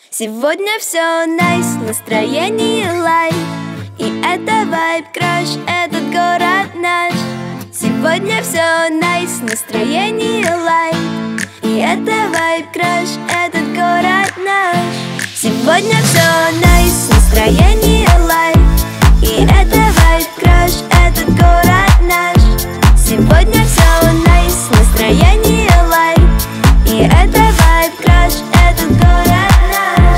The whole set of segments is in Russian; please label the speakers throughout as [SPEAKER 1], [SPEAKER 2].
[SPEAKER 1] Сегодня все найс, настроение лайк. И это вайб краш, этот город наш. Сегодня все найс, настроение лайк. И это вайб краш, этот город наш. Сегодня все найс, настроение лайк. И это вайб краш, этот город наш. Сегодня все найс, настроение лайк. И это вайб краш, этот город наш.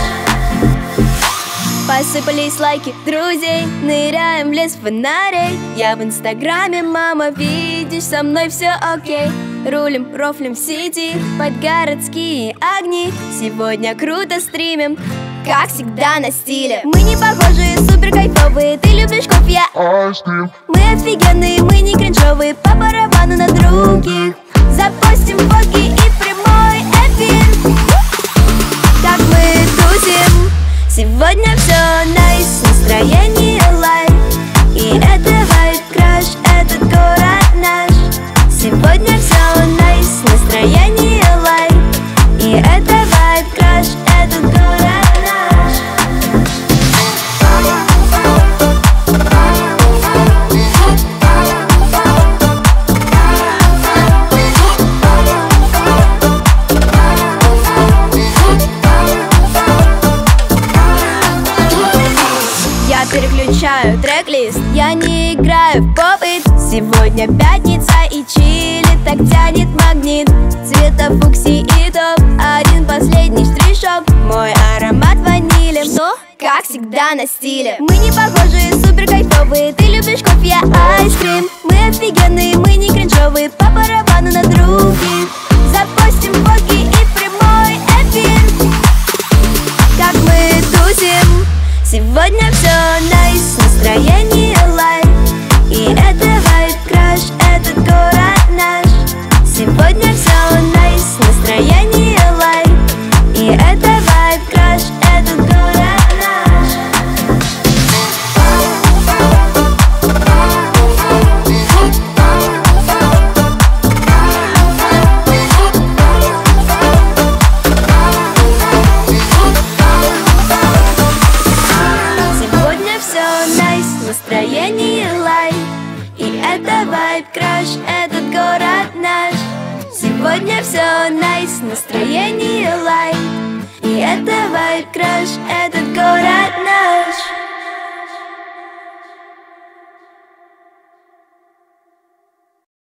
[SPEAKER 1] Посыпались лайки друзей, ныряем в лес фонарей. Я в инстаграме, мама, видишь, со мной все окей. Рулим, рофлим в сети под городские огни. Сегодня круто стримим, как всегда на стиле. Мы не похожи, супер кайфовые. Ты любишь кофе, я айскрим. Мы офигенные, мы не кринжовые. По барабану на других. Запостим фотки и прямой эфир, как мы тусим. Сегодня все найс, настроение лайк. И это вайб краш, этот город наш. Сегодня все найс, настроение лайк. И это вайб краш, этот город наш. Я переключаю трек-лист, я не играю в поп-ит. Сегодня пятница и чили так тянет магнит. Цвета фукси и топ, один последний штришок. Мой аромат ванили, что? Как всегда на стиле. Мы не похожи, супер кайфовые. Ты любишь кофе, я айскрим. Мы офигенные, мы не кринжовые. По барабану на других. Запостим фотки и прямой эфир, как мы тусим. Сегодня все найс, настроение лайк. И это вайб краш, этот город наш. Сегодня все найс, настроение лайк. И это вайб краш, этот город наш. Сегодня все найс, настроение лайк. И это вайб краш, этот город наш. Сегодня все найс, настроение лайк. И это вайб краш, этот город наш.